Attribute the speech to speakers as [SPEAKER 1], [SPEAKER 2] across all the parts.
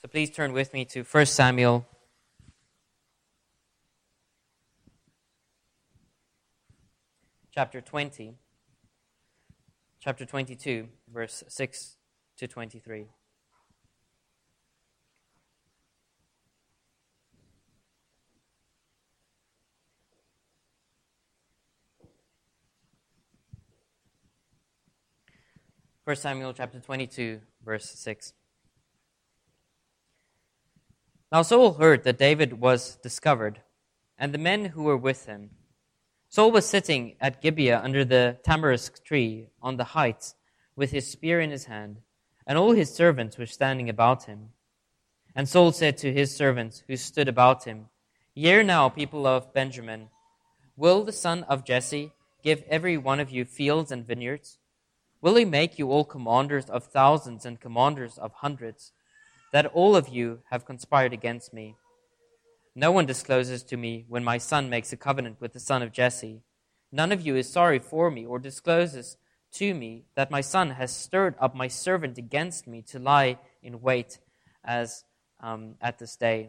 [SPEAKER 1] So please turn with me to 1 Samuel chapter 20, chapter 22, verse 6 to 23. First Samuel chapter 22, verse 6. Now Saul heard that David was discovered, and the men who were with him. Saul was sitting at Gibeah under the tamarisk tree on the heights with his spear in his hand, and all his servants were standing about him. And Saul said to his servants who stood about him, Hear now, people of Benjamin, will the son of Jesse give every one of you fields and vineyards? Will he make you all commanders of thousands and commanders of hundreds, that all of you have conspired against me? No one discloses to me when my son makes a covenant with the son of Jesse. None of you is sorry for me or discloses to me that my son has stirred up my servant against me to lie in wait as at this day.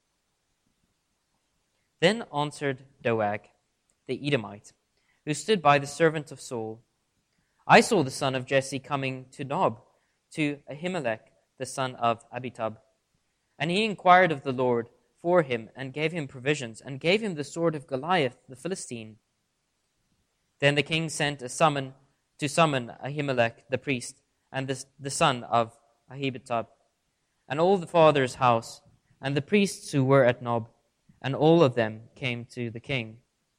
[SPEAKER 1] Then answered Doeg, the Edomite, who stood by the servant of Saul, I saw the son of Jesse coming to Nob, to Ahimelech, the son of Abitub. And he inquired of the Lord for him, and gave him provisions, and gave him the sword of Goliath the Philistine. Then the king sent to summon Ahimelech the priest, and the son of Ahitub, and all the father's house, and the priests who were at Nob, and all of them came to the king.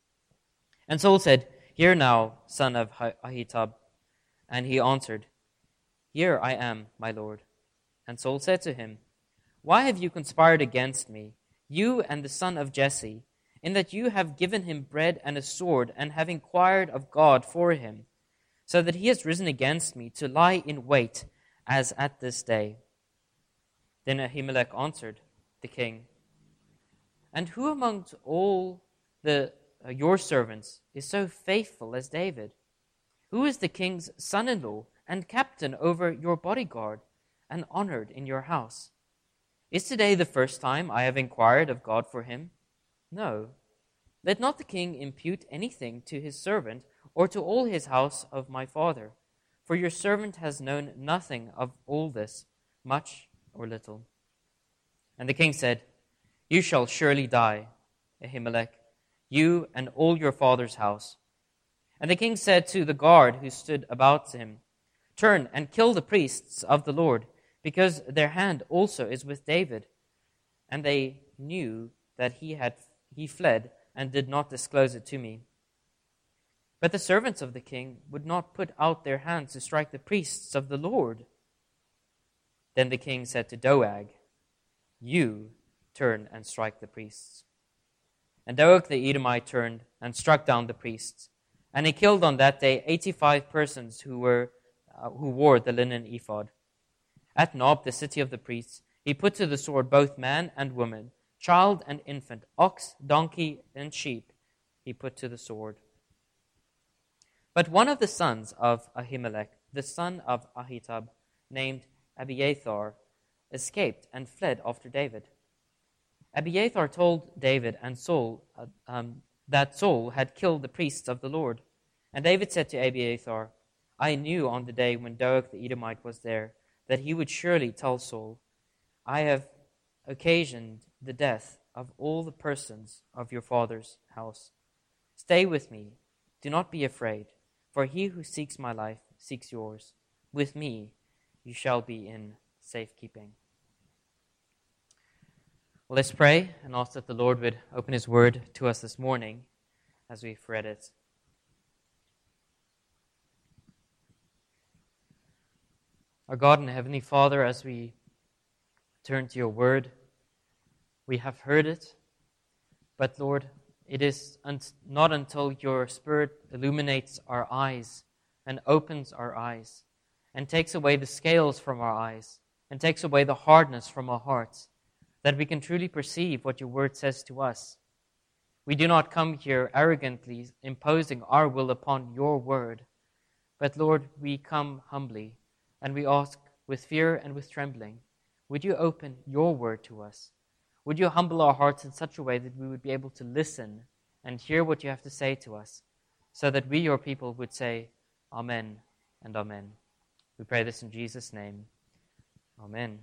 [SPEAKER 1] And Saul said, Hear now, son of Ahitub. And he answered, Here I am, my lord. And Saul said to him, Why have you conspired against me, you and the son of Jesse, in that you have given him bread and a sword, and have inquired of God for him, so that he has risen against me to lie in wait, as at this day? Then Ahimelech answered the king, And who among all your servants is so faithful as David? Who is the king's son-in-law and captain over your bodyguard, and honored in your house? Is today the first time I have inquired of God for him? No. Let not the king impute anything to his servant or to all his house of my father, for your servant has known nothing of all this, much or little. And the king said, You shall surely die, Ahimelech, you and all your father's house. And the king said to the guard who stood about him, Turn and kill the priests of the Lord, because their hand also is with David. And they knew that he fled and did not disclose it to me. But the servants of the king would not put out their hands to strike the priests of the Lord. Then the king said to Doeg, You turn and strike the priests. And Doeg the Edomite turned and struck down the priests. And he killed on that day 85 persons who wore the linen ephod. At Nob, the city of the priests, he put to the sword both man and woman, child and infant, ox, donkey, and sheep, he put to the sword. But one of the sons of Ahimelech, the son of Ahitub, named Abiathar, escaped and fled after David. Abiathar told David and Saul that Saul had killed the priests of the Lord. And David said to Abiathar, I knew on the day when Doeg the Edomite was there that he would surely tell Saul, I have occasioned the death of all the persons of your father's house. Stay with me, do not be afraid, for he who seeks my life seeks yours. With me you shall be in safekeeping. Well, let's pray and ask that the Lord would open his word to us this morning as we've read it. Our God and Heavenly Father, as we turn to your word, we have heard it, but Lord, it is not until your Spirit illuminates our eyes and opens our eyes and takes away the scales from our eyes and takes away the hardness from our hearts that we can truly perceive what your word says to us. We do not come here arrogantly imposing our will upon your word, but Lord, we come humbly and we ask with fear and with trembling, would you open your word to us? Would you humble our hearts in such a way that we would be able to listen and hear what you have to say to us, so that we, your people, would say, Amen and Amen. We pray this in Jesus' name. Amen.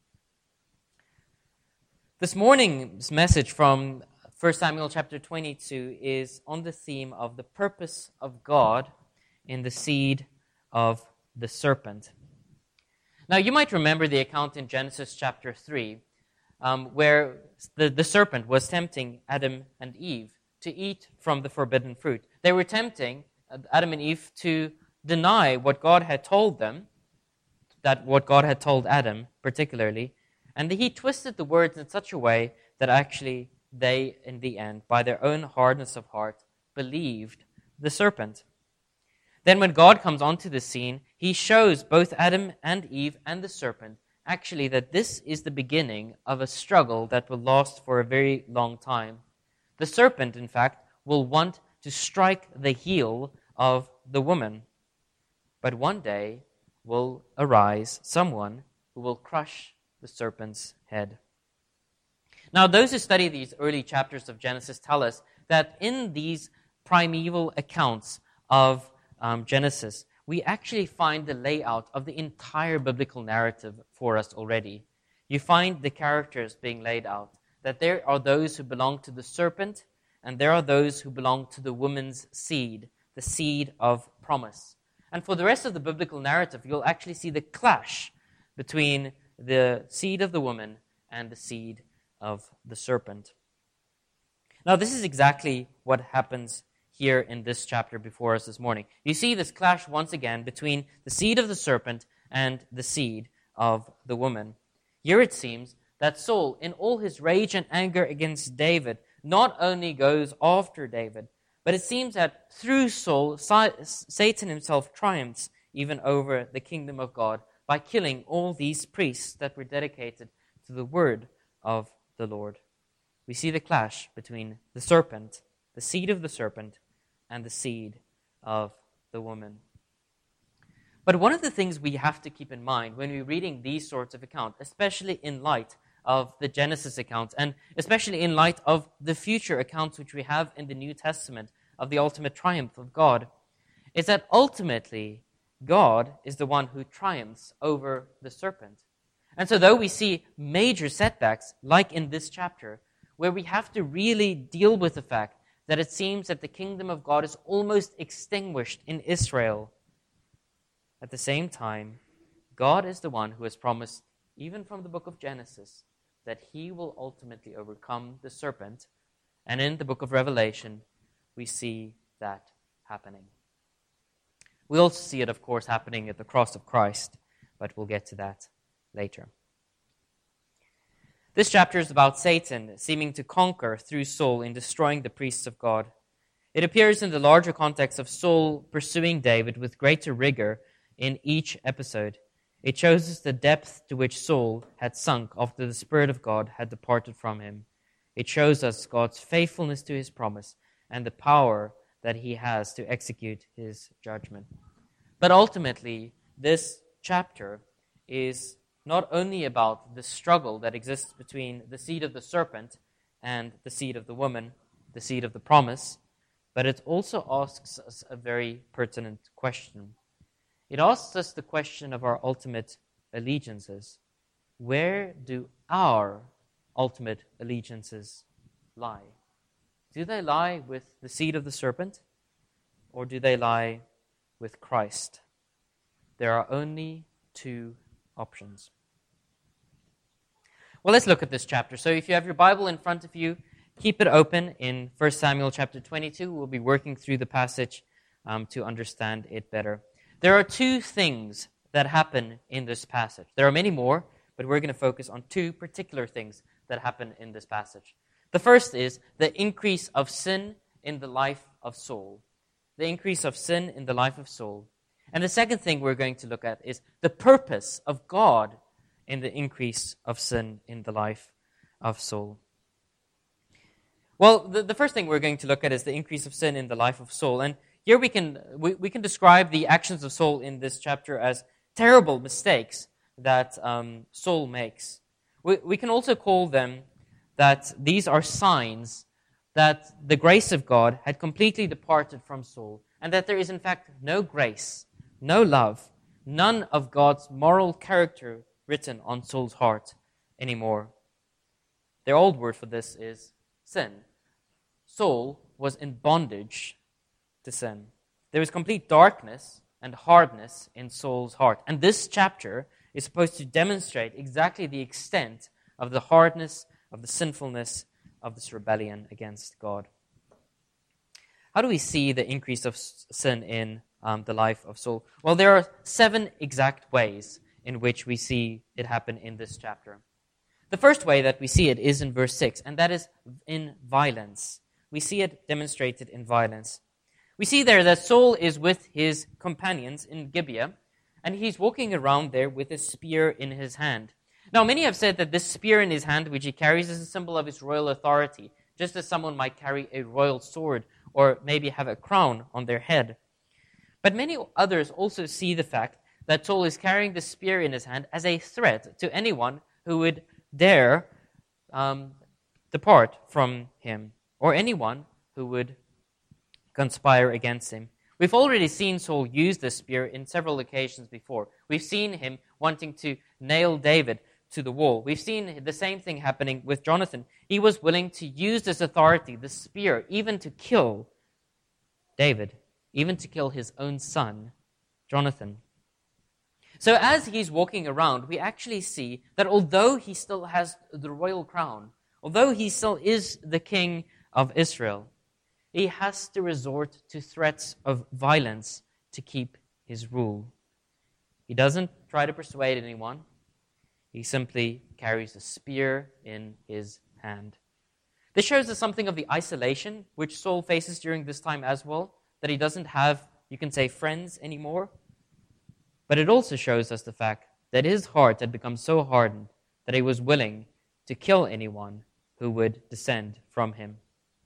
[SPEAKER 1] This morning's message from 1 Samuel chapter 22 is on the theme of the purpose of God in the seed of the serpent. Now, you might remember the account in Genesis chapter 3, where the serpent was tempting Adam and Eve to eat from the forbidden fruit. They were tempting Adam and Eve to deny what God had told them, that what God had told Adam particularly, and he twisted the words in such a way that actually they, in the end, by their own hardness of heart, believed the serpent. Then when God comes onto the scene, he shows both Adam and Eve and the serpent actually that this is the beginning of a struggle that will last for a very long time. The serpent, in fact, will want to strike the heel of the woman. But one day will arise someone who will crush the serpent's head. Now, those who study these early chapters of Genesis tell us that in these primeval accounts of Genesis, we actually find the layout of the entire biblical narrative for us already. You find the characters being laid out, that there are those who belong to the serpent, and there are those who belong to the woman's seed, the seed of promise. And for the rest of the biblical narrative, you'll actually see the clash between the seed of the woman and the seed of the serpent. Now, this is exactly what happens here in this chapter before us this morning. You see this clash once again between the seed of the serpent and the seed of the woman. Here it seems that Saul, in all his rage and anger against David, not only goes after David, but it seems that through Saul, Satan himself triumphs even over the kingdom of God by killing all these priests that were dedicated to the word of the Lord. We see the clash between the serpent, the seed of the serpent, and the seed of the woman. But one of the things we have to keep in mind when we're reading these sorts of accounts, especially in light of the Genesis accounts, and especially in light of the future accounts which we have in the New Testament of the ultimate triumph of God, is that ultimately God is the one who triumphs over the serpent. And so though we see major setbacks, like in this chapter, where we have to really deal with the fact that it seems that the kingdom of God is almost extinguished in Israel, at the same time, God is the one who has promised, even from the book of Genesis, that he will ultimately overcome the serpent. And in the book of Revelation, we see that happening. We also see it, of course, happening at the cross of Christ, but we'll get to that later. This chapter is about Satan seeming to conquer through Saul in destroying the priests of God. It appears in the larger context of Saul pursuing David with greater rigor in each episode. It shows us the depth to which Saul had sunk after the Spirit of God had departed from him. It shows us God's faithfulness to his promise and the power that he has to execute his judgment. But ultimately, this chapter is not only about the struggle that exists between the seed of the serpent and the seed of the woman, the seed of the promise, but it also asks us a very pertinent question. It asks us the question of our ultimate allegiances. Where do our ultimate allegiances lie? Do they lie with the seed of the serpent, or do they lie with Christ? There are only two options. Well, let's look at this chapter. So if you have your Bible in front of you, keep it open in 1 Samuel chapter 22. We'll be working through the passage to understand it better. There are two things that happen in this passage. There are many more, but we're going to focus on two particular things that happen in this passage. The first is the increase of sin in the life of Saul. The increase of sin in the life of Saul. And the second thing we're going to look at is the purpose of God in the increase of sin in the life of Saul. Well, the first thing we're going to look at is the increase of sin in the life of Saul. And here we can describe the actions of Saul in this chapter as terrible mistakes that Saul makes. We can also call them that these are signs that the grace of God had completely departed from Saul, and that there is in fact no grace, no love, none of God's moral character written on Saul's heart anymore. Their old word for this is sin. Saul was in bondage to sin. There was complete darkness and hardness in Saul's heart. And this chapter is supposed to demonstrate exactly the extent of the hardness, of the sinfulness of this rebellion against God. How do we see the increase of sin in the life of Saul? Well, there are 7 exact ways in which we see it happen in this chapter. The first way that we see it is in verse 6, and that is in violence. We see it demonstrated in violence. We see there that Saul is with his companions in Gibeah, and he's walking around there with a spear in his hand. Now, many have said that this spear in his hand, which he carries, is a symbol of his royal authority, just as someone might carry a royal sword or maybe have a crown on their head. But many others also see the fact that Saul is carrying the spear in his hand as a threat to anyone who would dare depart from him, or anyone who would conspire against him. We've already seen Saul use this spear in several occasions before. We've seen him wanting to nail David to the wall. We've seen the same thing happening with Jonathan. He was willing to use this authority, the spear, even to kill David, even to kill his own son, Jonathan. So as he's walking around, we actually see that although he still has the royal crown, although he still is the king of Israel, he has to resort to threats of violence to keep his rule. He doesn't try to persuade anyone. He simply carries a spear in his hand. This shows us something of the isolation which Saul faces during this time as well, that he doesn't have, you can say, friends anymore. But it also shows us the fact that his heart had become so hardened that he was willing to kill anyone who would descend from him.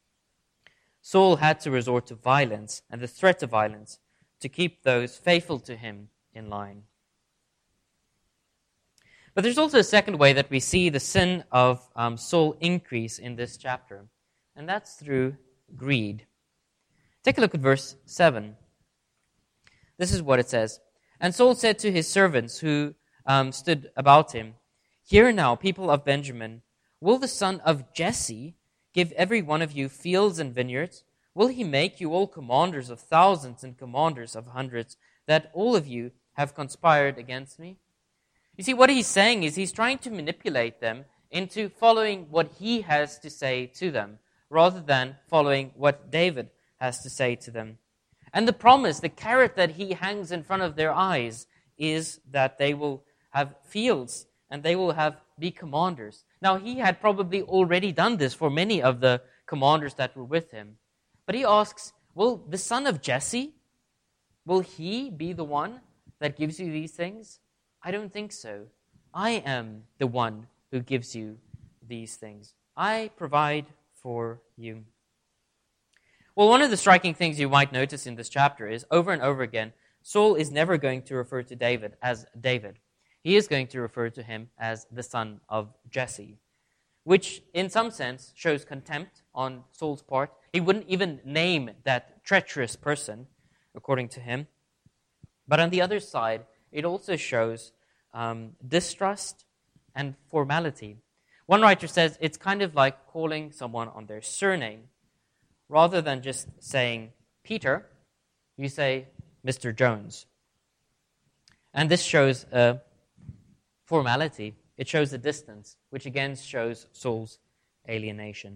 [SPEAKER 1] Saul had to resort to violence and the threat of violence to keep those faithful to him in line. But there's also a second way that we see the sin of Saul increase in this chapter, and that's through greed. Take a look at verse 7. This is what it says. And Saul said to his servants who stood about him, "Hear now, people of Benjamin, will the son of Jesse give every one of you fields and vineyards? Will he make you all commanders of thousands and commanders of hundreds, that all of you have conspired against me?" You see, what he's saying is he's trying to manipulate them into following what he has to say to them, rather than following what David has to say to them. And the promise, the carrot that he hangs in front of their eyes, is that they will have fields and they will be commanders. Now, he had probably already done this for many of the commanders that were with him. But he asks, will the son of Jesse, will he be the one that gives you these things? I don't think so. I am the one who gives you these things. I provide for you. Well, one of the striking things you might notice in this chapter is, over and over again, Saul is never going to refer to David as David. He is going to refer to him as the son of Jesse, which in some sense shows contempt on Saul's part. He wouldn't even name that treacherous person, according to him. But on the other side, it also shows distrust and formality. One writer says it's kind of like calling someone on their surname. Rather than just saying Peter, you say Mr. Jones. And this shows a formality. It shows a distance, which again shows Saul's alienation.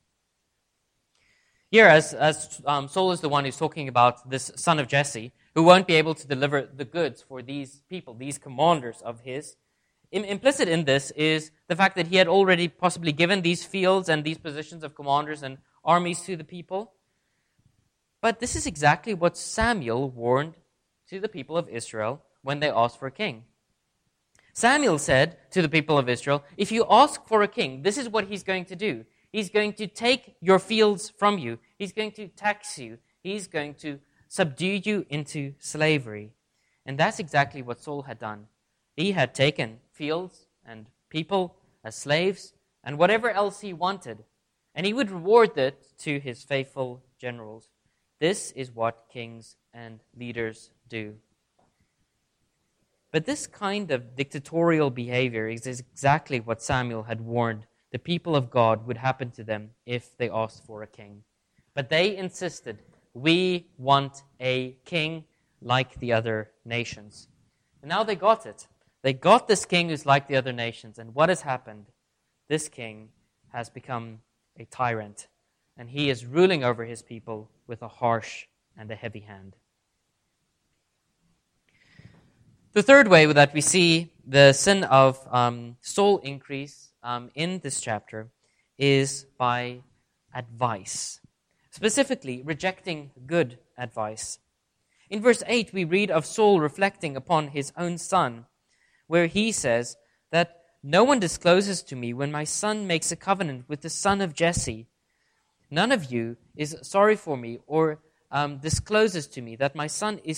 [SPEAKER 1] Here, as Saul is the one who's talking about this son of Jesse, who won't be able to deliver the goods for these people, these commanders of his, implicit in this is the fact that he had already possibly given these fields and these positions of commanders and armies to the people. But this is exactly what Samuel warned to the people of Israel when they asked for a king. Samuel said to the people of Israel, if you ask for a king, this is what he's going to do. He's going to take your fields from you. He's going to tax you. He's going to subdue you into slavery. And that's exactly what Saul had done. He had taken fields and people as slaves and whatever else he wanted, and he would reward it to his faithful generals. This is what kings and leaders do. But this kind of dictatorial behavior is exactly what Samuel had warned the people of God would happen to them if they asked for a king. But they insisted, we want a king like the other nations. And now they got it. They got this king who's like the other nations. And what has happened? This king has become a tyrant. And he is ruling over his people with a harsh and a heavy hand. The third way that we see the sin of Saul increase in this chapter is by advice, specifically rejecting good advice. In verse 8, we read of Saul reflecting upon his own son, where he says that no one discloses to me when my son makes a covenant with the son of Jesse. None of you is sorry for me or discloses to me that my son is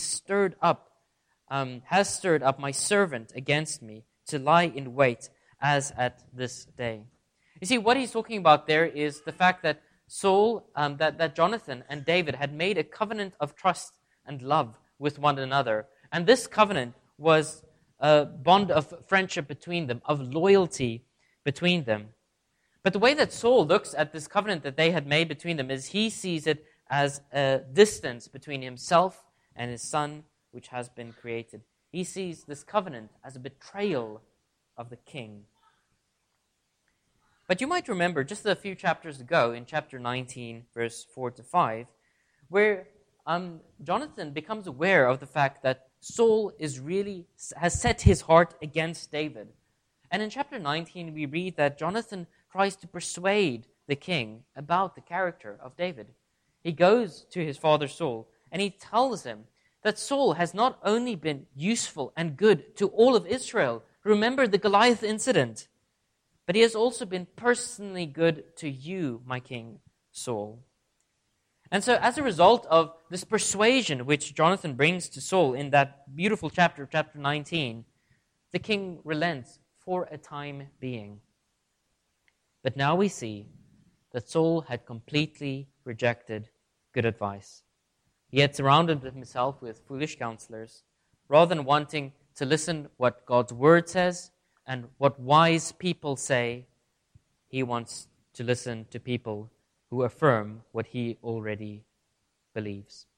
[SPEAKER 1] has stirred up my servant against me to lie in wait as at this day. You see, what he's talking about there is the fact that Saul, that Jonathan and David had made a covenant of trust and love with one another. And this covenant was a bond of friendship between them, of loyalty between them. But the way that Saul looks at this covenant that they had made between them is he sees it as a distance between himself and his son, which has been created. He sees this covenant as a betrayal of the king. But you might remember just a few chapters ago, in chapter 19, verse 4 to 5, where Jonathan becomes aware of the fact that Saul has set his heart against David. And in chapter 19, we read that Jonathan tries to persuade the king about the character of David. He goes to his father Saul, and he tells him that Saul has not only been useful and good to all of Israel, remember the Goliath incident, but he has also been personally good to you, my king, Saul. And so as a result of this persuasion which Jonathan brings to Saul in that beautiful chapter 19, the king relents for a time being. But now we see that Saul had completely rejected good advice. He had surrounded himself with foolish counselors, rather than wanting to listen what God's word says and what wise people say. He wants to listen to people who affirm what he already believes.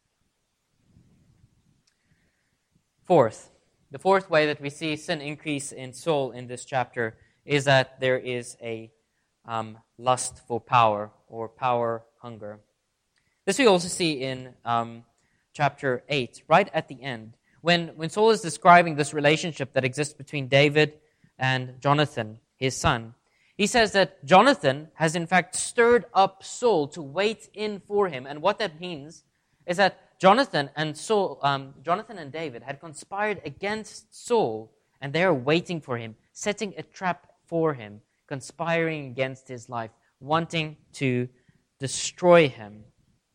[SPEAKER 1] The fourth way that we see sin increase in Saul in this chapter is that there is a lust for power or power hunger. This we also see in chapter 8, right at the end, when Saul is describing this relationship that exists between David and Jonathan, his son. He says that Jonathan has in fact stirred up Saul to wait in for him. And what that means is that Jonathan and David had conspired against Saul, and they are waiting for him, setting a trap for him, conspiring against his life, wanting to destroy him.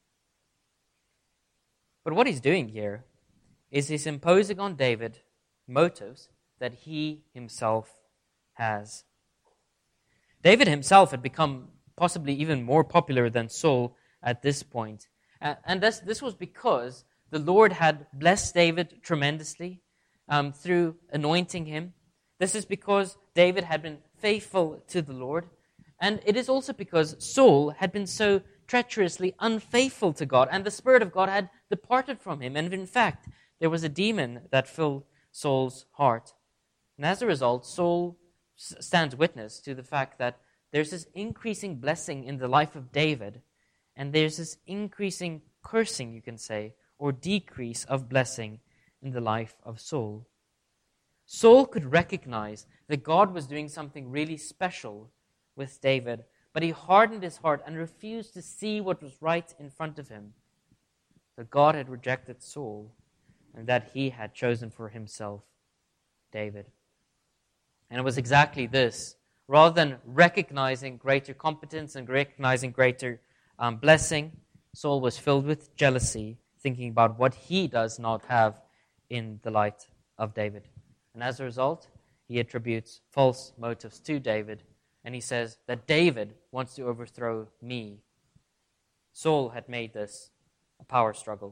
[SPEAKER 1] But what he's doing here is he's imposing on David motives that he himself has. David himself had become possibly even more popular than Saul at this point. And this was because the Lord had blessed David tremendously through anointing him. This is because David had been faithful to the Lord. And it is also because Saul had been so treacherously unfaithful to God, and the Spirit of God had departed from him. And in fact, there was a demon that filled Saul's heart. And as a result, Saul stands witness to the fact that there's this increasing blessing in the life of David, and there's this increasing cursing, you can say, or decrease of blessing in the life of Saul. Saul could recognize that God was doing something really special with David, but he hardened his heart and refused to see what was right in front of him. That God had rejected Saul, and that he had chosen for himself David. And it was exactly this. Rather than recognizing greater competence and recognizing greater blessing, Saul was filled with jealousy, thinking about what he does not have in the light of David. And as a result, he attributes false motives to David, and he says that David wants to overthrow me. Saul had made this a power struggle.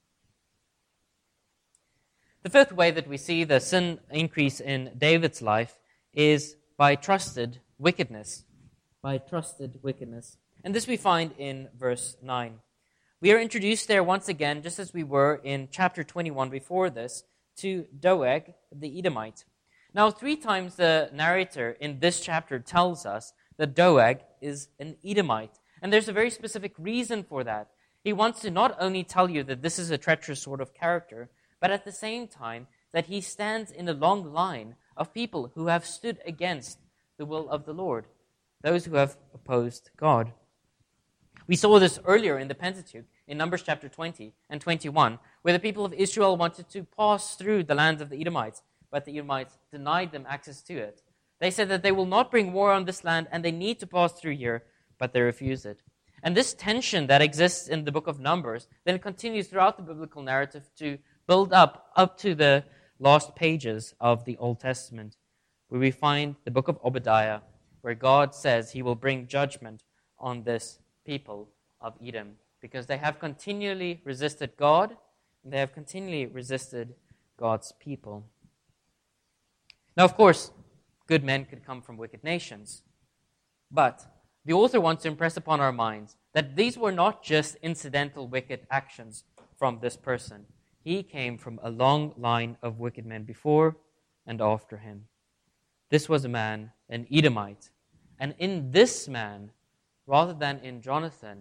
[SPEAKER 1] The fifth way that we see the sin increase in David's life is by trusted wickedness. By trusted wickedness. And this we find in verse 9. We are introduced there once again, just as we were in chapter 21 before this, to Doeg the Edomite. Now, 3 times the narrator in this chapter tells us that Doeg is an Edomite. And there's a very specific reason for that. He wants to not only tell you that this is a treacherous sort of character, but at the same time that he stands in a long line of people who have stood against the will of the Lord, those who have opposed God. We saw this earlier in the Pentateuch, in Numbers chapter 20 and 21, where the people of Israel wanted to pass through the land of the Edomites, but the Edomites denied them access to it. They said that they will not bring war on this land and they need to pass through here, but they refused it. And this tension that exists in the book of Numbers then continues throughout the biblical narrative to build up to the last pages of the Old Testament, where we find the book of Obadiah, where God says he will bring judgment on this people of Edom, because they have continually resisted God, and they have continually resisted God's people. Now, of course, good men could come from wicked nations, but the author wants to impress upon our minds that these were not just incidental wicked actions from this person. He came from a long line of wicked men before and after him. This was a man, an Edomite. And in this man, rather than in Jonathan,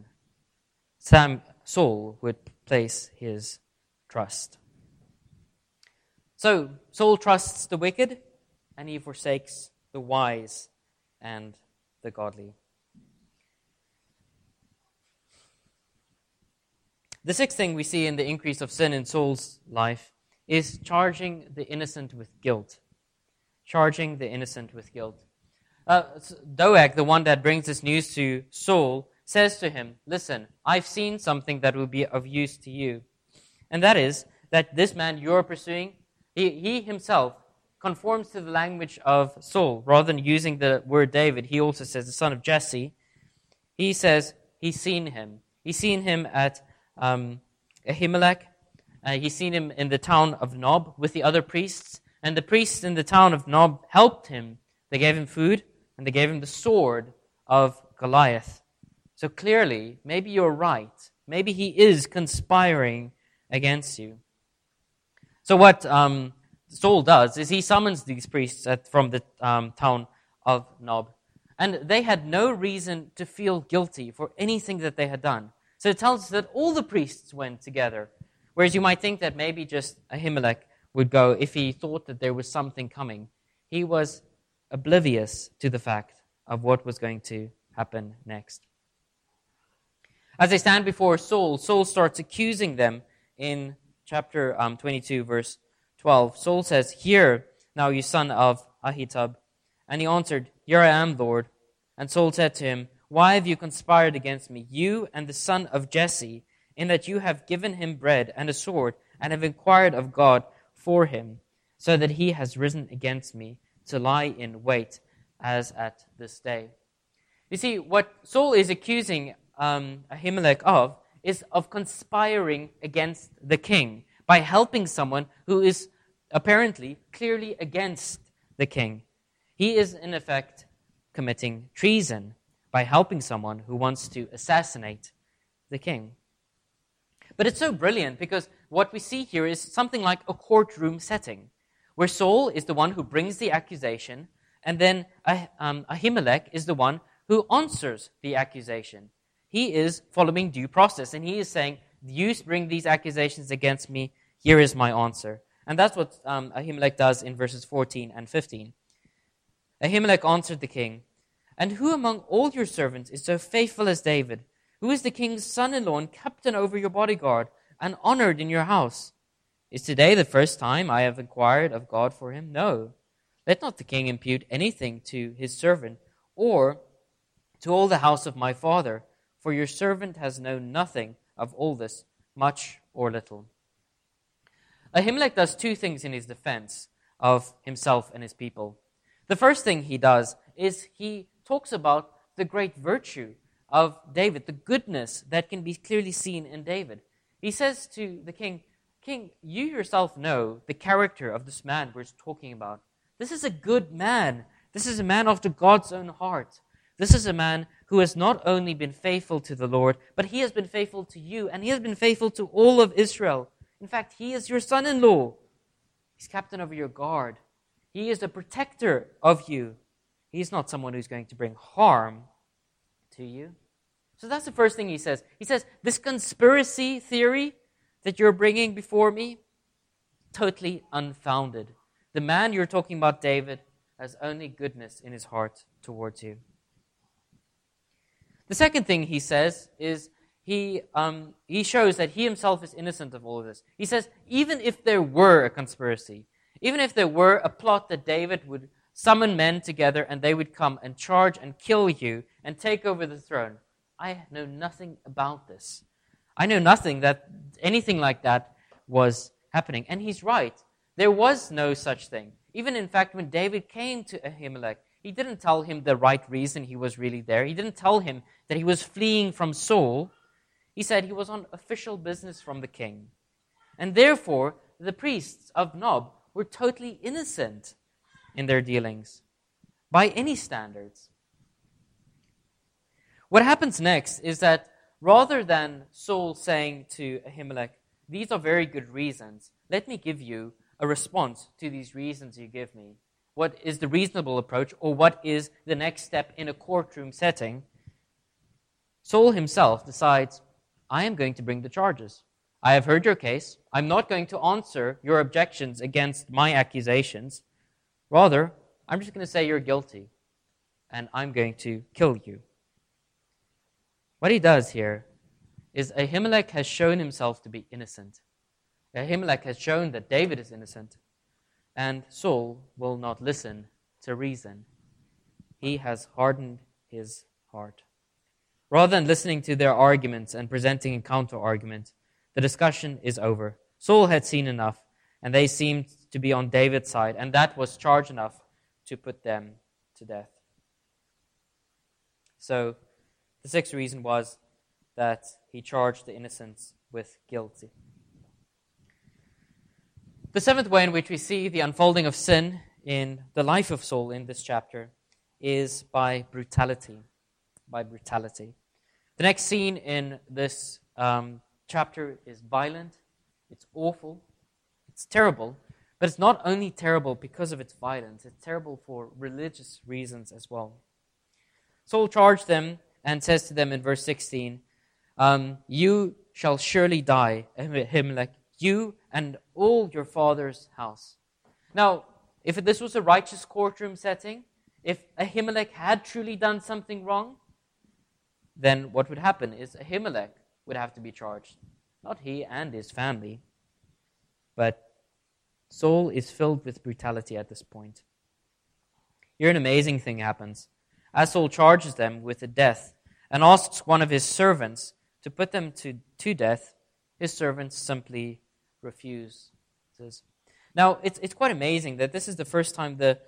[SPEAKER 1] Saul would place his trust. So, Saul trusts the wicked, and he forsakes the wise and the godly. The sixth thing we see in the increase of sin in Saul's life is charging the innocent with guilt. Charging the innocent with guilt. Doeg, the one that brings this news to Saul, says to him, listen, I've seen something that will be of use to you. And that is that this man you're pursuing, he himself conforms to the language of Saul. Rather than using the word David, he also says the son of Jesse. He says he's seen him. He's seen him at Ahimelech. He's seen him in the town of Nob with the other priests. And the priests in the town of Nob helped him. They gave him food, and they gave him the sword of Goliath. So clearly, maybe you're right. Maybe he is conspiring against you. So what Saul does is he summons these priests from the town of Nob. And they had no reason to feel guilty for anything that they had done. So it tells us that all the priests went together. Whereas you might think that maybe just Ahimelech would go if he thought that there was something coming. He was oblivious to the fact of what was going to happen next. As they stand before Saul, Saul starts accusing them in chapter 22, verse 12. Saul says, "Hear now, you son of Ahitub." And he answered, "Here I am, Lord." And Saul said to him, "Why have you conspired against me, you and the son of Jesse, in that you have given him bread and a sword, and have inquired of God for him, so that he has risen against me to lie in wait, as at this day?" You see, what Saul is accusing Ahimelech of is of conspiring against the king by helping someone who is apparently clearly against the king. He is, in effect, committing treason by helping someone who wants to assassinate the king. But it's so brilliant because what we see here is something like a courtroom setting, where Saul is the one who brings the accusation, and then Ahimelech is the one who answers the accusation. He is following due process, and he is saying, you bring these accusations against me, here is my answer. And that's what Ahimelech does in verses 14 and 15. Ahimelech answered the king, "And who among all your servants is so faithful as David, who is the king's son-in-law and captain over your bodyguard, and honored in your house? Is today the first time I have inquired of God for him? No. Let not the king impute anything to his servant, or to all the house of my father, for your servant has known nothing of all this, much or little." Ahimelech does two things in his defense. of himself and his people. The first thing he does is he talks about the great virtue of David, the goodness that can be clearly seen in David. He says to the king, "King, you yourself know the character of this man we're talking about. This is a good man. This is a man after God's own heart. This is a man who has not only been faithful to the Lord, but he has been faithful to you, and he has been faithful to all of Israel. In fact, he is your son-in-law. He's captain over your guard. He is the protector of you. He's not someone who's going to bring harm to you." So that's the first thing he says. He says, this conspiracy theory that you're bringing before me, totally unfounded. The man you're talking about, David, has only goodness in his heart towards you. The second thing he says is he shows that he himself is innocent of all of this. He says, even if there were a conspiracy, even if there were a plot that David would summon men together and they would come and charge and kill you and take over the throne, I know nothing about this. I know nothing that anything like that was happening. And he's right. There was no such thing. Even in fact, when David came to Ahimelech, he didn't tell him the right reason he was really there. He didn't tell him that he was fleeing from Saul. He said he was on official business from the king. And therefore, the priests of Nob were totally innocent in their dealings by any standards. What happens next is that rather than Saul saying to Ahimelech, "These are very good reasons, let me give you a response to these reasons you give me. What is the reasonable approach, or what is the next step in a courtroom setting?" Saul himself decides, I am going to bring the charges. I have heard your case. I'm not going to answer your objections against my accusations. Rather, I'm just going to say you're guilty, and I'm going to kill you. What he does here is Ahimelech has shown himself to be innocent. Ahimelech has shown that David is innocent, and Saul will not listen to reason. He has hardened his heart. Rather than listening to their arguments and presenting a counter-argument, the discussion is over. Saul had seen enough, and they seemed to be on David's side, and that was charge enough to put them to death. So, the sixth reason was that he charged the innocents with guilty. The seventh way in which we see the unfolding of sin in the life of Saul in this chapter is by brutality. By brutality. The next scene in this chapter is violent, it's awful, it's terrible, but it's not only terrible because of its violence, it's terrible for religious reasons as well. Saul charged them and says to them in verse 16, "You shall surely die, Ahimelech, you and all your father's house." Now, if this was a righteous courtroom setting, if Ahimelech had truly done something wrong, then what would happen is Ahimelech would have to be charged. Not he and his family. But Saul is filled with brutality at this point. Here an amazing thing happens. As Saul charges them with the death and asks one of his servants to put them to death, his servants simply refuse. Now, it's quite amazing that this is the first time the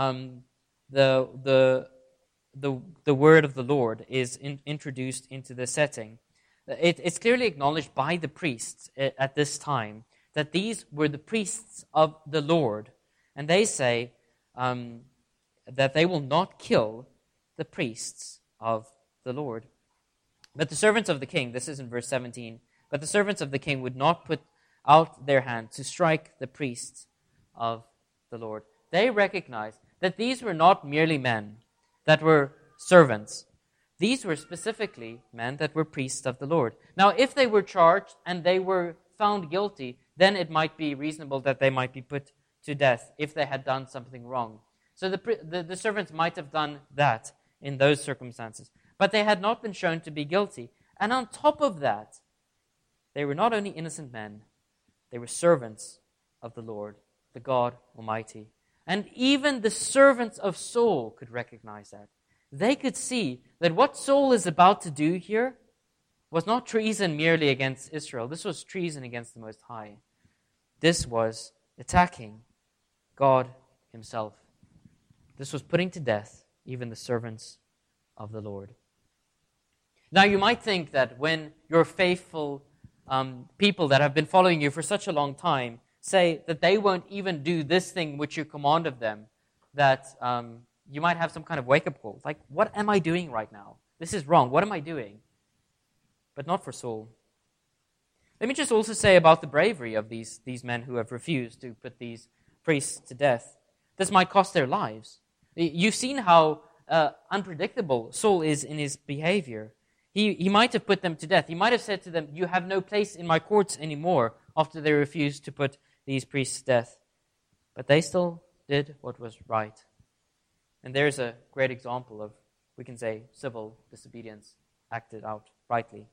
[SPEAKER 1] word of the Lord is introduced into the setting. It's clearly acknowledged by the priests at this time that these were the priests of the Lord, and they say that they will not kill the priests of the Lord. But the servants of the king, this is in verse 17, but the servants of the king would not put out their hand to strike the priests of the Lord. They recognized that these were not merely men that were servants. These were specifically men that were priests of the Lord. Now, if they were charged and they were found guilty, then it might be reasonable that they might be put to death if they had done something wrong. So the servants might have done that in those circumstances. But they had not been shown to be guilty. And on top of that, they were not only innocent men, they were servants of the Lord, the God Almighty. And even the servants of Saul could recognize that. They could see that what Saul is about to do here was not treason merely against Israel. This was treason against the Most High. This was attacking God himself. This was putting to death even the servants of the Lord. Now you might think that when your faithful people that have been following you for such a long time say that they won't even do this thing which you command of them, that you might have some kind of wake-up call. Like, what am I doing right now? This is wrong. What am I doing? But not for Saul. Let me just also say about the bravery of these men who have refused to put these priests to death. This might cost their lives. You've seen how unpredictable Saul is in his behavior. He might have put them to death. He might have said to them, "You have no place in my courts anymore," after they refused to put these priests to death. But they still did what was right. And there's a great example of, we can say, civil disobedience acted out rightly.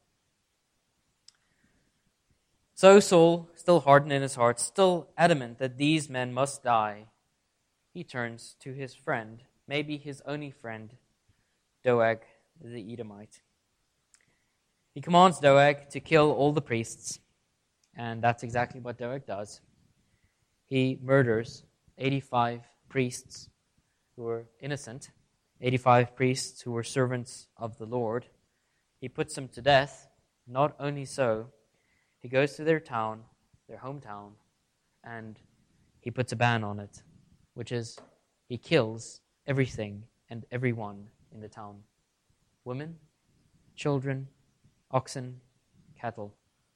[SPEAKER 1] So Saul, still hardened in his heart, still adamant that these men must die, he turns to his friend, maybe his only friend, Doeg the Edomite. He commands Doeg to kill all the priests, and that's exactly what Doeg does. He murders 85 priests who were innocent, 85 priests who were servants of the Lord. He puts them to death. Not only so, he goes to their town, their hometown, and he puts a ban on it, which is he kills everything and everyone in the town. Women, children, oxen, cattle.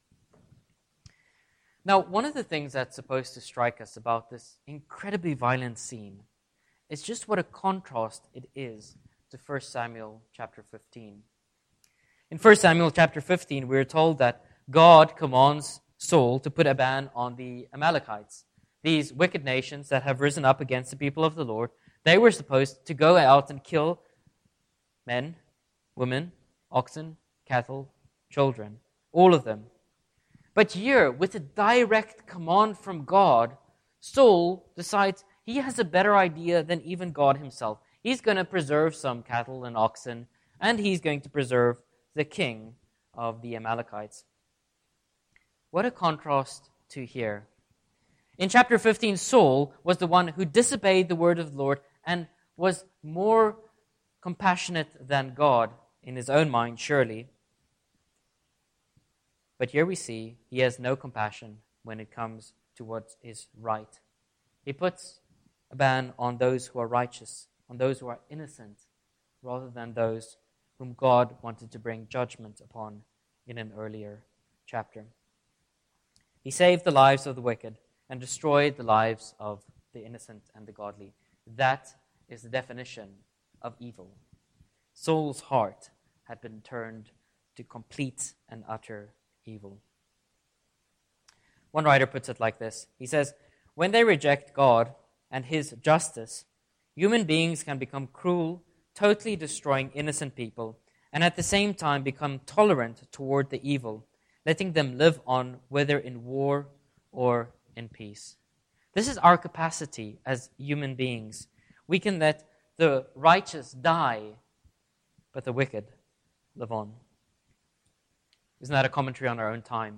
[SPEAKER 1] Now, one of the things that's supposed to strike us about this incredibly violent scene is just what a contrast it is to 1 Samuel chapter 15. In 1 Samuel chapter 15, we're told that God commands Saul to put a ban on the Amalekites. These wicked nations that have risen up against the people of the Lord, they were supposed to go out and kill men, women, oxen, cattle, children, all of them. But here, with a direct command from God, Saul decides he has a better idea than even God himself. He's going to preserve some cattle and oxen, and he's going to preserve the king of the Amalekites. What a contrast to here. In chapter 15, Saul was the one who disobeyed the word of the Lord and was more compassionate than God in his own mind, surely. But here we see he has no compassion when it comes to what is right. He puts a ban on those who are righteous, on those who are innocent, rather than those whom God wanted to bring judgment upon in an earlier chapter. He saved the lives of the wicked and destroyed the lives of the innocent and the godly. That is the definition of evil. Saul's heart had been turned to complete and utter evil. One writer puts it like this. He says, when they reject God and his justice, human beings can become cruel, totally destroying innocent people, and at the same time become tolerant toward the evil, letting them live on whether in war or in peace. This is our capacity as human beings. We can let the righteous die, but the wicked live on. Isn't that a commentary on our own time?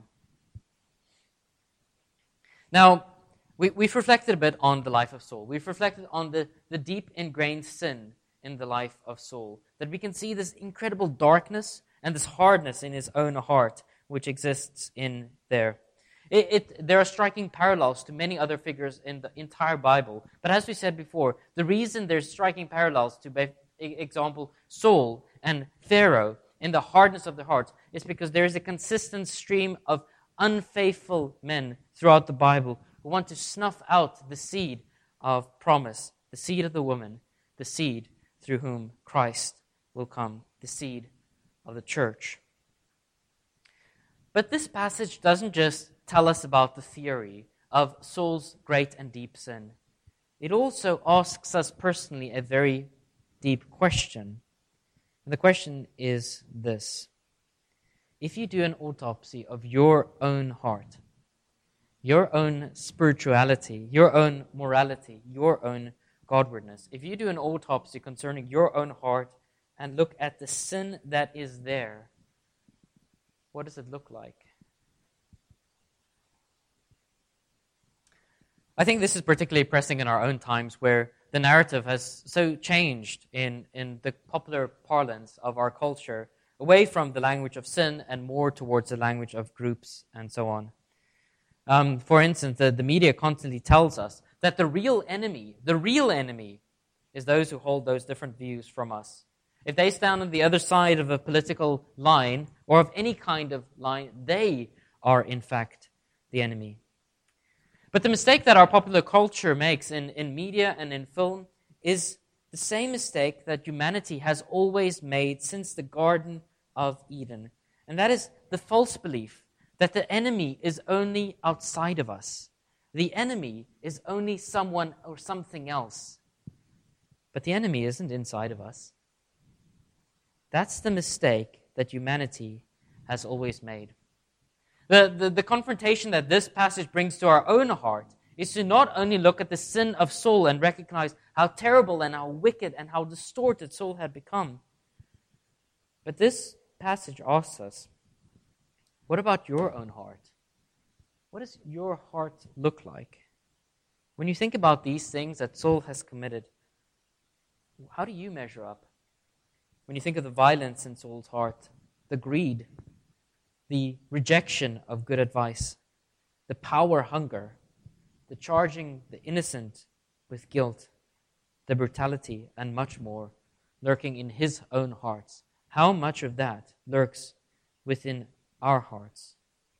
[SPEAKER 1] Now, we've reflected a bit on the life of Saul. We've reflected on the deep ingrained sin in the life of Saul, that we can see this incredible darkness and this hardness in his own heart, which exists in there. There are striking parallels to many other figures in the entire Bible. But as we said before, the reason there's striking parallels to, by example, Saul and Pharaoh in the hardness of their hearts is because there is a consistent stream of unfaithful men throughout the Bible who want to snuff out the seed of promise, the seed of the woman, the seed through whom Christ will come, the seed of the church. But this passage doesn't just tell us about the theory of Saul's great and deep sin. It also asks us personally a very deep question. And the question is this. If you do an autopsy of your own heart, your own spirituality, your own morality, your own Godwardness, if you do an autopsy concerning your own heart and look at the sin that is there, what does it look like? I think this is particularly pressing in our own times where the narrative has so changed in the popular parlance of our culture, away from the language of sin and more towards the language of groups and so on. For instance, the media constantly tells us that the real enemy is those who hold those different views from us. If they stand on the other side of a political line or of any kind of line, they are in fact the enemy. But the mistake that our popular culture makes in media and in film is the same mistake that humanity has always made since the Garden of Eden. And that is the false belief that the enemy is only outside of us. The enemy is only someone or something else. But the enemy isn't inside of us. That's the mistake that humanity has always made. The confrontation that this passage brings to our own heart is to not only look at the sin of Saul and recognize how terrible and how wicked and how distorted Saul had become, but this passage asks us, what about your own heart? What does your heart look like? When you think about these things that Saul has committed, how do you measure up? When you think of the violence in Saul's heart, the greed, the rejection of good advice, the power hunger, the charging the innocent with guilt, the brutality, and much more lurking in his own hearts, how much of that lurks within our hearts?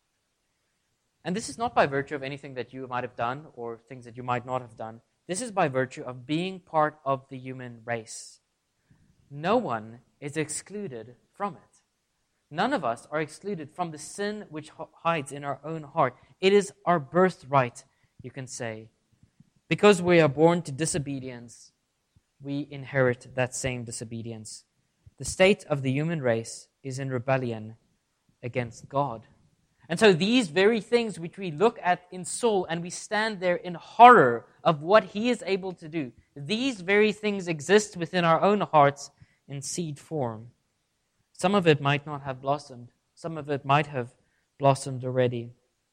[SPEAKER 1] And this is not by virtue of anything that you might have done or things that you might not have done. This is by virtue of being part of the human race. No one is excluded from it. None of us are excluded from the sin which hides in our own heart. It is our birthright, you can say. Because we are born to disobedience, we inherit that same disobedience. The state of the human race is in rebellion against God. And so these very things which we look at in Saul and we stand there in horror of what he is able to do, these very things exist within our own hearts in seed form. Some of it might not have blossomed. Some of it might have blossomed already.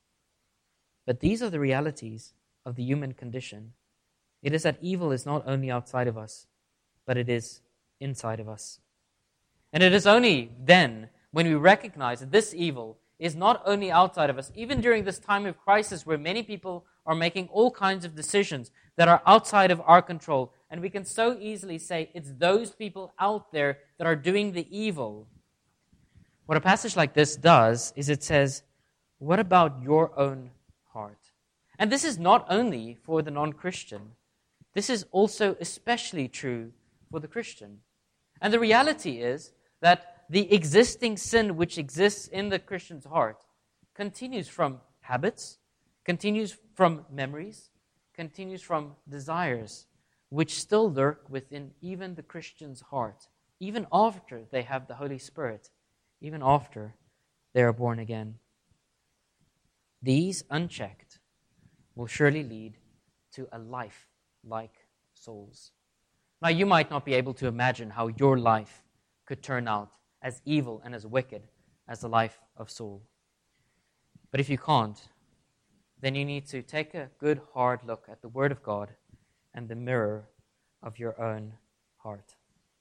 [SPEAKER 1] But these are the realities of the human condition. It is that evil is not only outside of us, but it is inside of us. And it is only then when we recognize that this evil is not only outside of us, even during this time of crisis where many people are making all kinds of decisions that are outside of our control, and we can so easily say it's those people out there that are doing the evil. What a passage like this does is it says, what about your own heart? And this is not only for the non-Christian. This is also especially true for the Christian. And the reality is that the existing sin which exists in the Christian's heart continues from habits, continues from memories, continues from desires, which still lurk within even the Christian's heart, even after they have the Holy Spirit, even after they are born again. These, unchecked, will surely lead to a life like Saul's. Now, you might not be able to imagine how your life could turn out as evil and as wicked as the life of Saul. But if you can't, then you need to take a good hard look at the Word of God and the mirror of your own heart.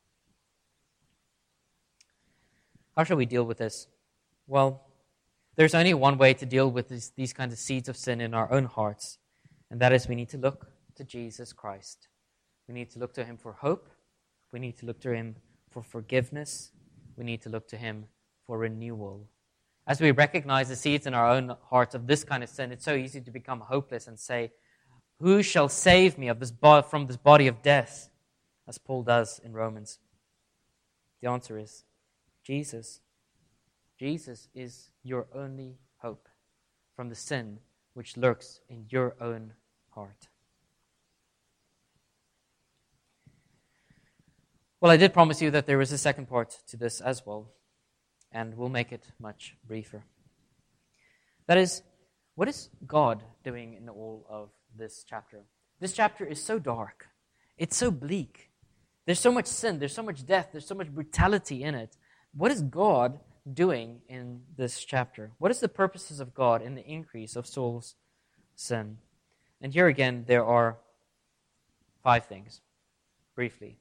[SPEAKER 1] How shall we deal with this? Well, there's only one way to deal with these kinds of seeds of sin in our own hearts, and that is we need to look to Jesus Christ. We need to look to Him for hope. We need to look to Him for forgiveness. We need to look to Him for renewal. As we recognize the seeds in our own hearts of this kind of sin, it's so easy to become hopeless and say, who shall save me from this body of death? As Paul does in Romans. The answer is Jesus. Jesus is your only hope from the sin which lurks in your own heart. Well, I did promise you that there was a second part to this as well, and we'll make it much briefer. That is, what is God doing in all of this chapter? This chapter is so dark. It's so bleak. There's so much sin. There's so much death. There's so much brutality in it. What is God doing in this chapter? What is the purposes of God in the increase of Saul's sin? And here again, there are 5 things, briefly.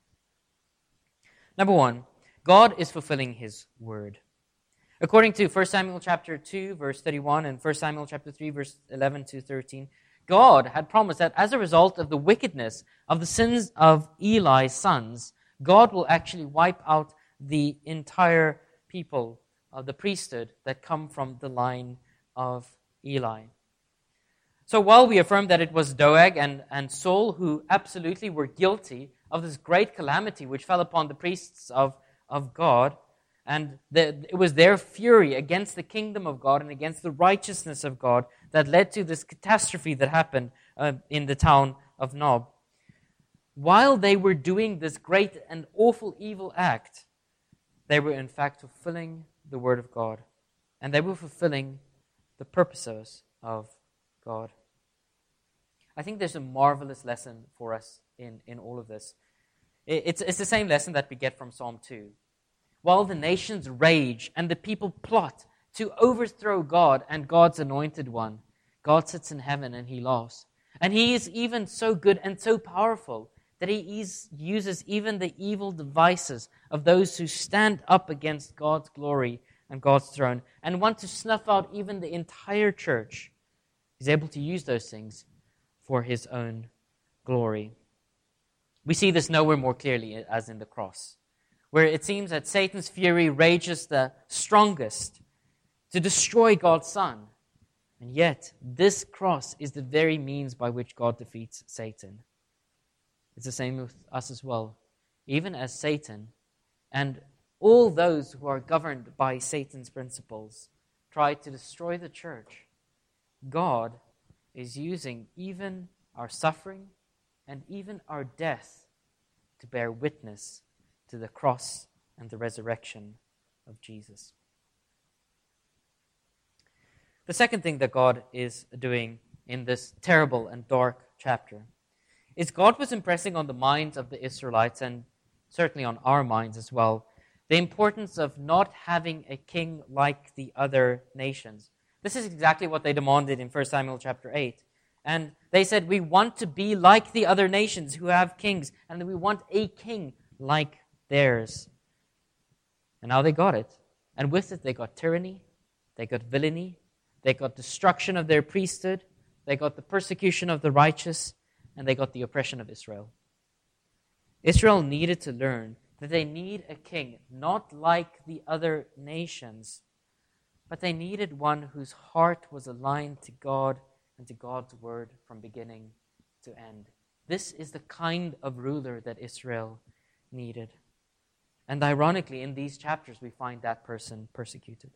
[SPEAKER 1] Number 1, God is fulfilling his word. According to 1 Samuel chapter 2, verse 31, and 1 Samuel chapter 3, verse 11 to 13, God had promised that as a result of the wickedness of the sins of Eli's sons, God will actually wipe out the entire people of the priesthood that come from the line of Eli. So while we affirm that it was Doeg and Saul who absolutely were guilty of this great calamity which fell upon the priests of God, and it was their fury against the kingdom of God and against the righteousness of God that led to this catastrophe that happened in the town of Nob. While they were doing this great and awful evil act, they were in fact fulfilling the word of God. And they were fulfilling the purposes of God. I think there's a marvelous lesson for us in all of this. It's the same lesson that we get from Psalm 2. While the nations rage and the people plot to overthrow God and God's anointed one, God sits in heaven and he laughs. And he is even so good and so powerful that he uses even the evil devices of those who stand up against God's glory and God's throne and want to snuff out even the entire church. He's able to use those things for his own glory. We see this nowhere more clearly as in the cross, where it seems that Satan's fury rages the strongest to destroy God's Son. And yet, this cross is the very means by which God defeats Satan. It's the same with us as well. Even as Satan and all those who are governed by Satan's principles try to destroy the church, God is using even our suffering and even our death to bear witness to the cross and the resurrection of Jesus. The second thing that God is doing in this terrible and dark chapter is God was impressing on the minds of the Israelites, and certainly on our minds as well, the importance of not having a king like the other nations. This is exactly what they demanded in 1 Samuel chapter 8. And they said, we want to be like the other nations who have kings, and we want a king like theirs. And now they got it. And with it, they got tyranny, they got villainy, they got destruction of their priesthood, they got the persecution of the righteous, and they got the oppression of Israel. Israel needed to learn that they need a king, not like the other nations, but they needed one whose heart was aligned to God and to God's word from beginning to end. This is the kind of ruler that Israel needed. And ironically, in these chapters, we find that person persecuted.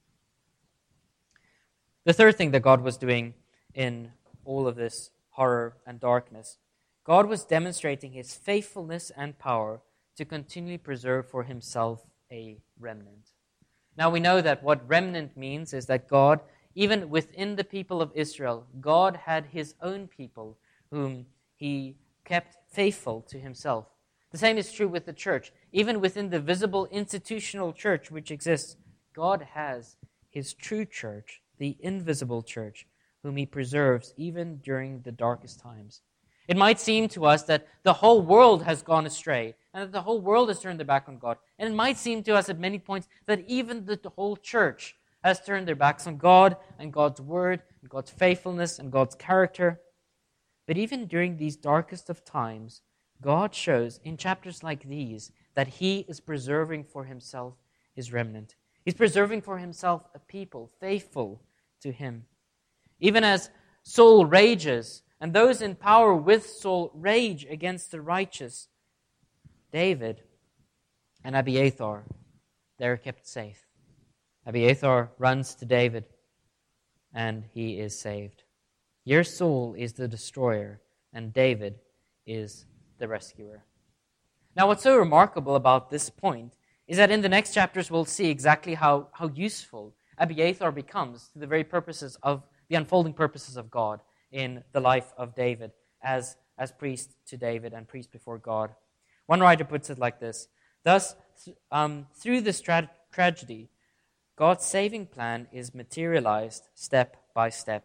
[SPEAKER 1] The third thing that God was doing in all of this horror and darkness, God was demonstrating his faithfulness and power to continually preserve for himself a remnant. Now we know that what remnant means is that God, even within the people of Israel, God had his own people whom he kept faithful to himself. The same is true with the church. Even within the visible institutional church which exists, God has his true church, the invisible church, whom he preserves even during the darkest times. It might seem to us that the whole world has gone astray and that the whole world has turned their back on God. And it might seem to us at many points that even the whole church has turned their backs on God and God's word and God's faithfulness and God's character. But even during these darkest of times, God shows in chapters like these that he is preserving for himself his remnant. He's preserving for himself a people faithful to him. Even as Saul rages, and those in power with Saul rage against the righteous, David and Abiathar, they're kept safe. Abiathar runs to David, and he is saved. Your Saul is the destroyer, and David is the rescuer. Now, what's so remarkable about this point is that in the next chapters we'll see exactly how useful Abiathar becomes to the very purposes of the unfolding purposes of God in the life of David as priest to David and priest before God. One writer puts it like this: thus, through this tragedy, God's saving plan is materialized step by step,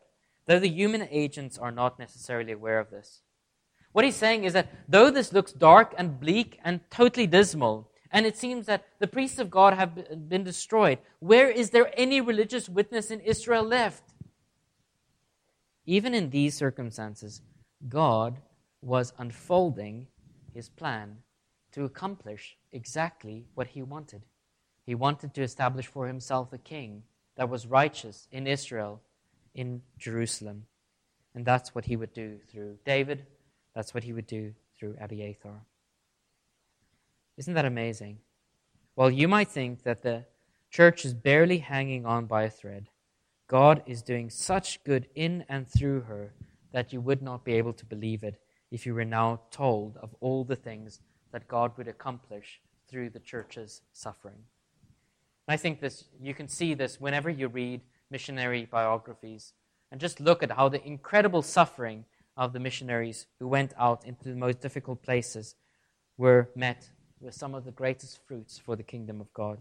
[SPEAKER 1] though the human agents are not necessarily aware of this. What he's saying is that though this looks dark and bleak and totally dismal, and it seems that the priests of God have been destroyed, where is there any religious witness in Israel left? Even in these circumstances, God was unfolding his plan to accomplish exactly what he wanted. He wanted to establish for himself a king that was righteous in Israel, in Jerusalem. And that's what he would do through David. That's what he would do through Abiathar. Isn't that amazing? Well, you might think that the church is barely hanging on by a thread. God is doing such good in and through her that you would not be able to believe it if you were now told of all the things that God would accomplish through the church's suffering. And I think you can see this whenever you read missionary biographies and just look at how the incredible suffering of the missionaries who went out into the most difficult places were met with some of the greatest fruits for the kingdom of God.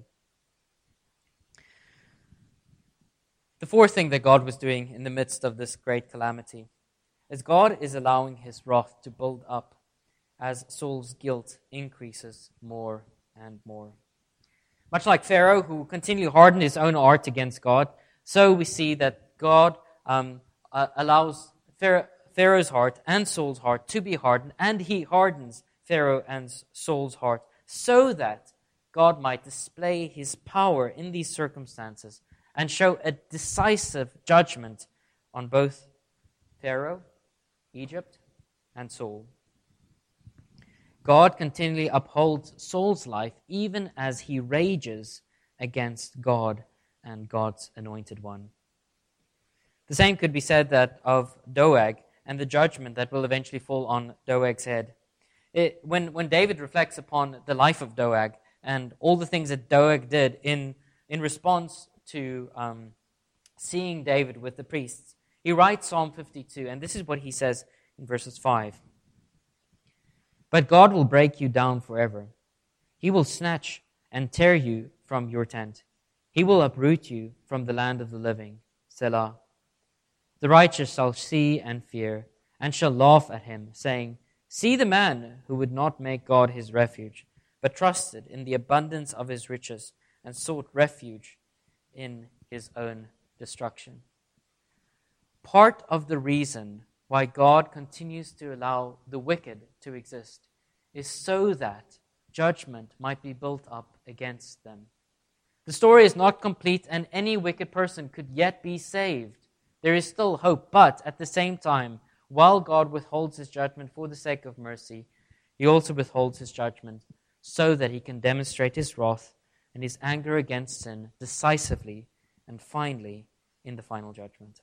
[SPEAKER 1] The fourth thing that God was doing in the midst of this great calamity is God is allowing his wrath to build up as Saul's guilt increases more and more. Much like Pharaoh, who continually hardened his own heart against God, so we see that God allows Pharaoh's heart and Saul's heart to be hardened, and he hardens Pharaoh and Saul's heart so that God might display his power in these circumstances and show a decisive judgment on both Pharaoh, Egypt, and Saul. God continually upholds Saul's life even as he rages against God and God's anointed one. The same could be said that of Doeg and the judgment that will eventually fall on Doeg's head. When David reflects upon the life of Doeg and all the things that Doeg did in response to seeing David with the priests, he writes Psalm 52, and this is what he says in verses 5. But God will break you down forever. He will snatch and tear you from your tent. He will uproot you from the land of the living. Selah. The righteous shall see and fear, and shall laugh at him, saying, See the man who would not make God his refuge, but trusted in the abundance of his riches, and sought refuge in his own destruction. Part of the reason why God continues to allow the wicked to exist is so that judgment might be built up against them. The story is not complete, and any wicked person could yet be saved. There is still hope, but at the same time, while God withholds his judgment for the sake of mercy, he also withholds his judgment so that he can demonstrate his wrath and his anger against sin decisively and finally in the final judgment.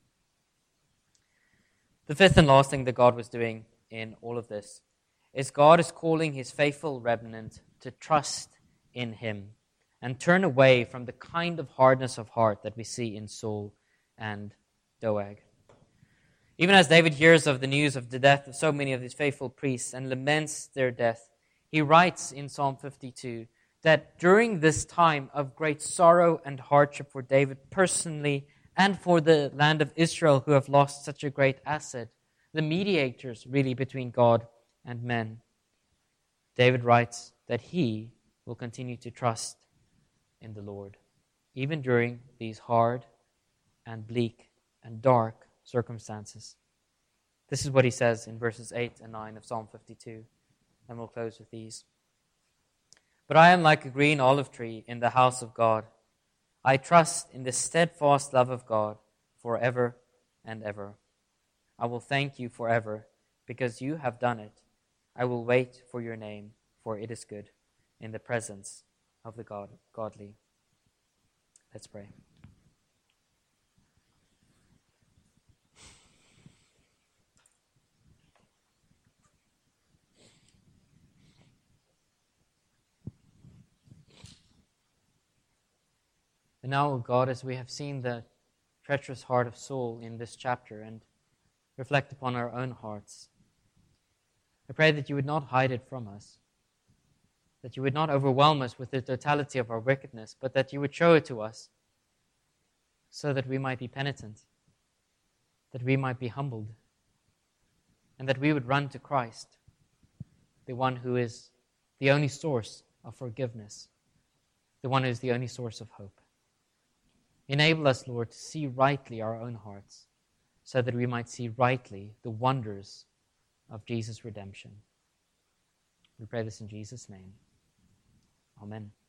[SPEAKER 1] The fifth and last thing that God was doing in all of this is God is calling his faithful remnant to trust in him and turn away from the kind of hardness of heart that we see in Saul and Doeg. Even as David hears of the news of the death of so many of his faithful priests and laments their death, he writes in Psalm 52 that during this time of great sorrow and hardship for David personally and for the land of Israel who have lost such a great asset, the mediators really between God and men, David writes that he will continue to trust in the Lord, even during these hard and bleak and dark circumstances. This is what he says in verses 8 and 9 of Psalm 52, and we'll close with these. But I am like a green olive tree in the house of God. I trust in the steadfast love of God forever and ever. I will thank you forever because you have done it. I will wait for your name, for it is good in the presence of the godly. Let's pray. And now, O God, as we have seen the treacherous heart of Saul in this chapter and reflect upon our own hearts, I pray that you would not hide it from us, that you would not overwhelm us with the totality of our wickedness, but that you would show it to us so that we might be penitent, that we might be humbled, and that we would run to Christ, the one who is the only source of forgiveness, the one who is the only source of hope. Enable us, Lord, to see rightly our own hearts, so that we might see rightly the wonders of Jesus' redemption. We pray this in Jesus' name. Amen.